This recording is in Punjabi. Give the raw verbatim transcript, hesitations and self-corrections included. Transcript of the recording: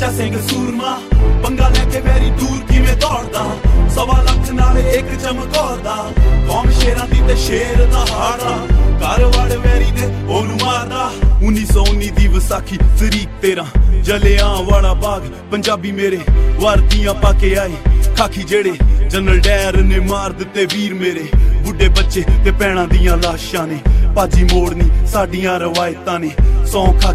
ਸੱਚਾ ਸਿੰਘ ਸੂਰਮਾ ਪੰਗਾ ਲੈ ਕੇ ਵੈਰੀ ਦੂਰ ਕਿਵੇਂ ਦੌੜਦਾ ਸਵਾ ਲੱਖ ਨਾਲੇ ਇੱਕ ਚਮਕੌਰ ਦਾ ਕੌਮ ਸ਼ੇਰਾਂ ਦੀ ਤੇ ਸ਼ੇਰ ਦਾ ਹਾੜਾ ਘਰ ਵੜ ਵੈਰੀ ਦੇ ਉਹਨੂੰ ਮਾਰਦਾ ਉੱਨੀ ਸੌ ਉੱਨੀ ਦੀ ਵਿਸਾਖੀ ਤਰੀਕ ਤੇਰਾਂ ਜਲਿਆਂ ਵਾਲਾ ਬਾਗ ਪੰਜਾਬੀ ਮੇਰੇ ਵਰਦੀਆਂ ਪਾ ਕੇ ਆਏ ਖਾਕੀ ਜਿਹੜੇ ਜਨਰਲ ਡੈਰ ਨੇ ਮਾਰ ਦਿੱਤੇ ਵੀਰ ਮੇਰੇ ਬੁੱਢੇ ਬੱਚੇ ਤੇ ਭੈਣਾਂ ਦੀਆਂ ਲਾਸ਼ਾਂ ਨੇ ਭਾਜੀ ਮੋੜਨੀ ਸਾਡੀਆਂ ਰਵਾਇਤਾਂ ਨੇ ਸੌਂ ਖਾ